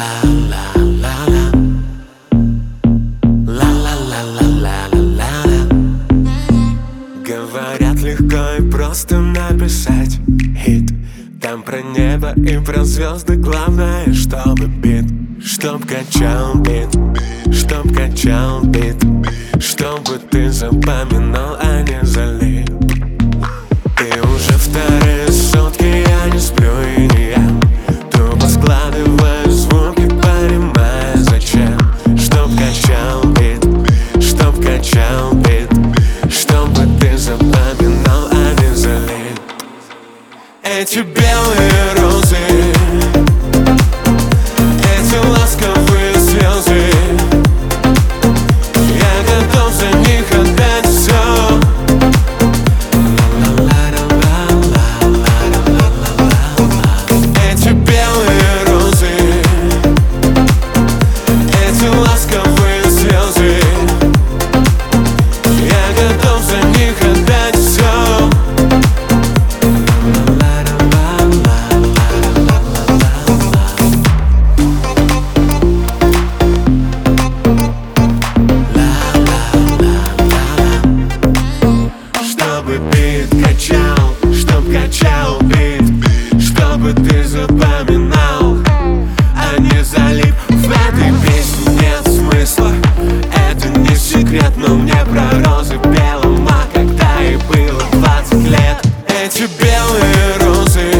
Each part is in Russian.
Говорят, легко и просто написать хит. Там про небо и про звезды, главное, чтобы бит. Чтоб качал бит, чтоб качал бит, чтобы ты запоминал, а не залип. И уже вторые сутки я не сплю и не ем, тупо складываю звуки, понимая зачем. Чтоб качал бит, чтоб качал бит, чтобы ты запоминал, а не залип. Эти белые розы, эти ласковые слезы, я готов за них отдать все. Эти белые розы, эти ласковые слезы, я готов за них отдать все. Чтобы бит качал, чтоб качал бит, чтобы ты запоминал, а не залип. В этой песне нет смысла, это не секрет, но мне про розы белым, а когда и было 20 лет. Эти белые розы,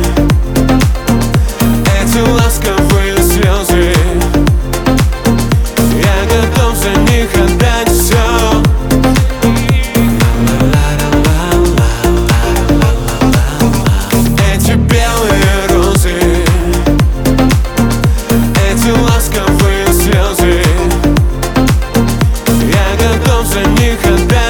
эти ласковые слезы, я готов за них отдать все. Эти белые розы, эти ласковые слезы, я готов за них отдать.